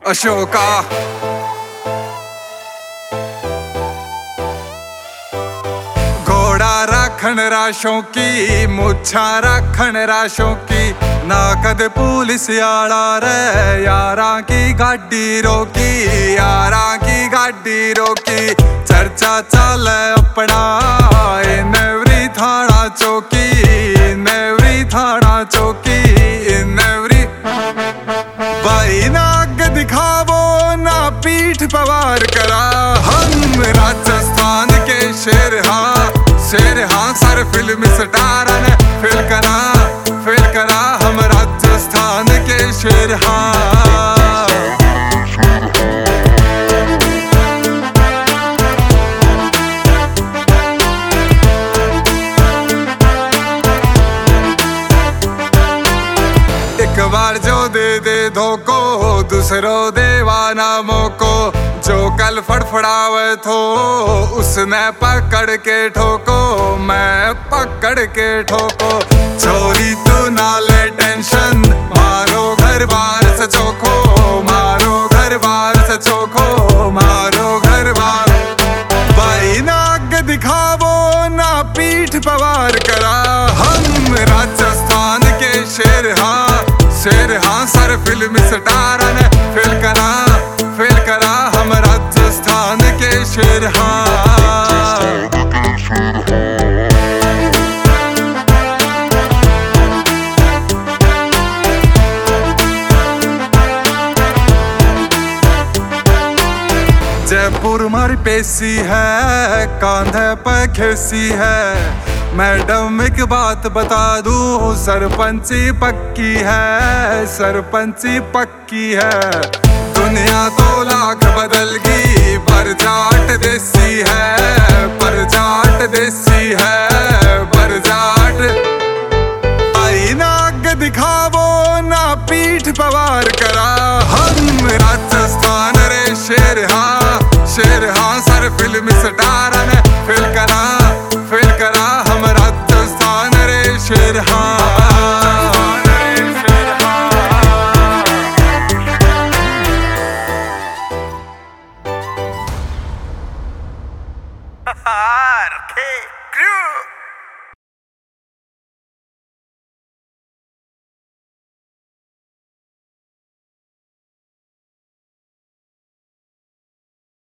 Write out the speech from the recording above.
अशोका। घोड़ा राखण राशों की, मुच्छा राखण राशों की, ना कद पुलिस आला रे यारां की गाड़ी रोकी, यारां की गाड़ी रोकी। चर्चा चले अपना नेवरी थाना चौकी, नेवरी थाना चौकी, नेवरी। भाई ना आगे दिखावो ना पीठ पवार करा, हम राजस्थान के शेर हाँ, शेर हाँ। सर फिल्म स्टार ने फिल करा हम राजस्थान के शेर हाँ। एक बार जो दे धोको, दूसरो देवाना मोको। जो कल फड़फड़ावे थो उसने पकड़ के ठोको, मैं पकड़ के ठोको। छोरी तू ना ले टेंशन, मारो घर बार से चोखो, मारो घर बार से चोखो, मारो घर बार। भाई ना आगे दिखावो ना पीठ पवार करा, हम राजस्थान के शेर हाँ, शेर हाँ। सर फिल्म स्टार ने फिल करा हम राजस्थान के शेर हाँ। जयपुर मारी पेशी है, कांधे पे खेसी है। मैडम एक बात बता दूं, सरपंची पक्की है, सरपंची पक्की है। दुनिया तो लाख बदल गई, पर जाट देसी है, पर जाट देसी है, पर जाट। आई ना आगे दिखावो ना पीठ पवार करा, हम राजस्थान रे शेर हाँ, शेर हाँ। सर फिल्म स्टार ने फिल करा हम राजस्थान रे शेर हाँ। RK Crew